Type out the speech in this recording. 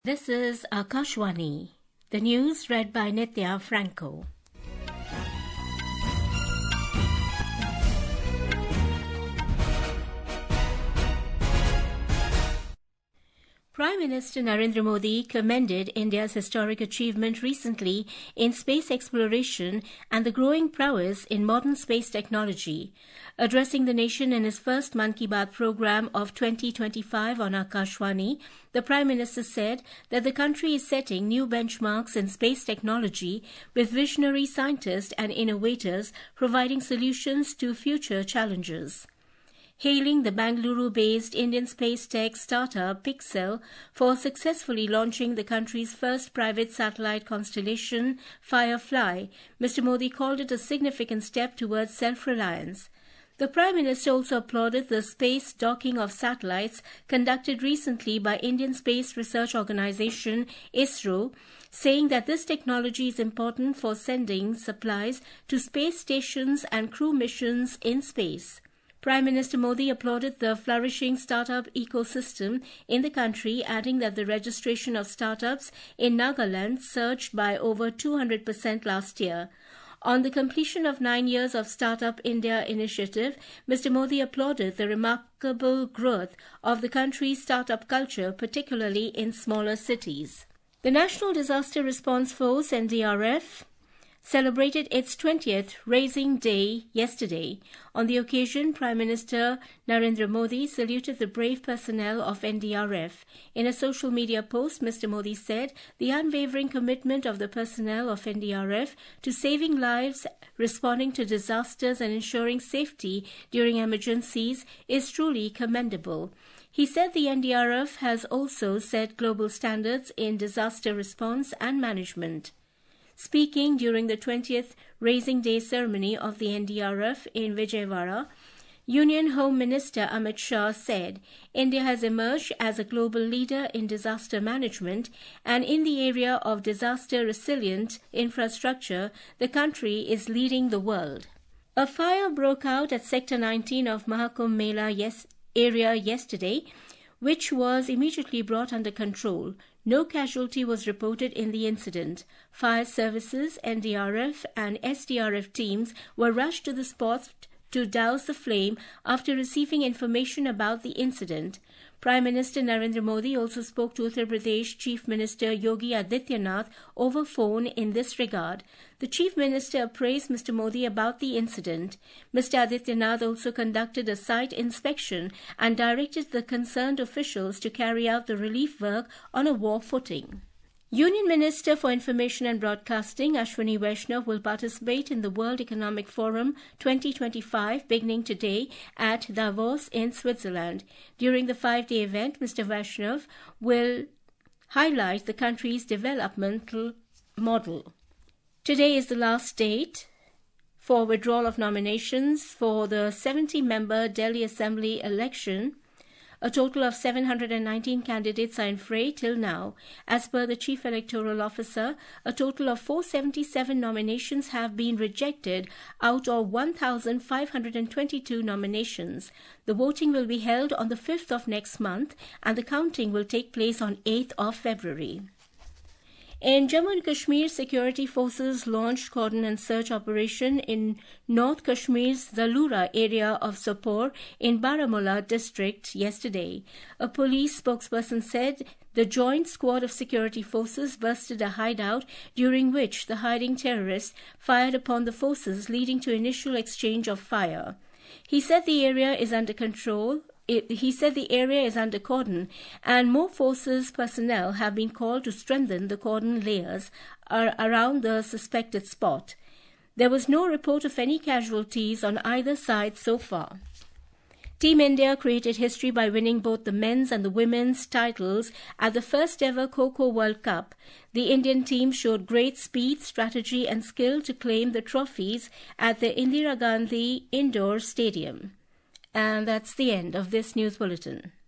This is Akashwani, the news read by Nitya Franco. Prime Minister Narendra Modi commended India's historic achievement recently in space exploration and the growing prowess in modern space technology. Addressing the nation in his first Mann Ki Baat program of 2025 on Akashwani, the Prime Minister said that the country is setting new benchmarks in space technology with visionary scientists and innovators providing solutions to future challenges. Hailing the Bangalore-based Indian space tech startup Pixel for successfully launching the country's first private satellite constellation, Firefly, Mr. Modi called it a significant step towards self-reliance. The Prime Minister also applauded the space docking of satellites conducted recently by Indian Space Research Organisation, ISRO, saying that this technology is important for sending supplies to space stations and crew missions in space. Prime Minister Modi applauded the flourishing startup ecosystem in the country, adding that the registration of startups in Nagaland surged by over 200% last year. On the completion of 9 years of Startup India initiative, Mr. Modi applauded the remarkable growth of the country's startup culture, particularly in smaller cities. The National Disaster Response Force, NDRF, celebrated its 20th Raising Day yesterday. On the occasion, Prime Minister Narendra Modi saluted the brave personnel of NDRF. In a social media post, Mr. Modi said the unwavering commitment of the personnel of NDRF to saving lives, responding to disasters and ensuring safety during emergencies is truly commendable. He said the NDRF has also set global standards in disaster response and management. Speaking during the 20th Raising Day ceremony of the NDRF in Vijayawada, Union Home Minister Amit Shah said India has emerged as a global leader in disaster management, and in the area of disaster-resilient infrastructure, the country is leading the world. A fire broke out at Sector 19 of Mahakumbh Mela area yesterday, which was immediately brought under control. No casualty was reported in the incident. Fire services, NDRF and SDRF teams were rushed to the spot to douse the flame after receiving information about the incident. Prime Minister Narendra Modi also spoke to Uttar Pradesh Chief Minister Yogi Adityanath over phone in this regard. The Chief Minister appraised Mr. Modi about the incident. Mr. Adityanath also conducted a site inspection and directed the concerned officials to carry out the relief work on a war footing. Union Minister for Information and Broadcasting Ashwini Vaishnav will participate in the World Economic Forum 2025 beginning today at Davos in Switzerland. During the 5-day event, Mr. Vaishnav will highlight the country's developmental model. Today is the last date for withdrawal of nominations for the 70-member Delhi Assembly election. A total of 719 candidates are in fray till now. As per the Chief Electoral Officer, a total of 477 nominations have been rejected out of 1,522 nominations. The voting will be held on the 5th of next month and the counting will take place on 8th of February. In Jammu and Kashmir, security forces launched cordon and search operation in North Kashmir's Zalura area of Sopore in Baramulla district yesterday. A police spokesperson said the joint squad of security forces busted a hideout during which the hiding terrorists fired upon the forces, leading to initial exchange of fire. He said the area is under control. He said the area is under cordon and more forces personnel have been called to strengthen the cordon layers around the suspected spot. There was no report of any casualties on either side so far. Team India created history by winning both the men's and the women's titles at the first ever Kho-Kho World Cup. The Indian team showed great speed, strategy and skill to claim the trophies at the Indira Gandhi Indoor Stadium. And that's the end of this news bulletin.